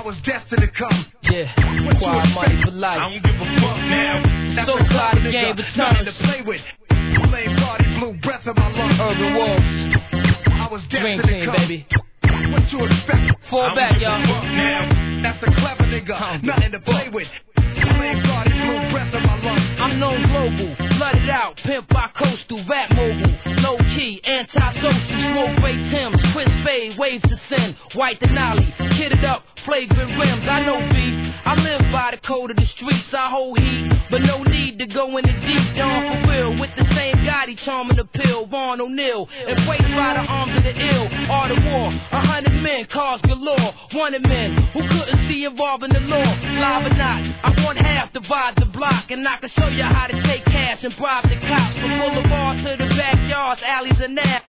was destined to come. Yeah, quiet money for life. I don't give a fuck now. That's So a glad the nigga, game nothing returns. to play with. Flame party, blew breath in my lungs. Urban Wolves, I was Dream destined to Team, come. baby. What you expect? Fall back, y'all. Now, that's a clever nigga, nothing to play with. Flame party, blew breath in my lungs. I'm known global, flooded out, pimp by coastal, rap mogul, low key, anti-social, smoke great Timbs, twist fade, waves to sin, white Denali, kitted up, flagrant rims. I know beef, I live by the code of the streets, I hold heat, but no need to go in the deep, down for real, with the same Gotti charming the pill, Vaughn O'Neal, embraced by the arms of the ill, art of war, 100 men, cars galore, wanted men who couldn't see involving the law, live or not, I want half divide the block, and I can show you how to take cash and bribe the cops, from Boulevard to the backyards, alleys and that.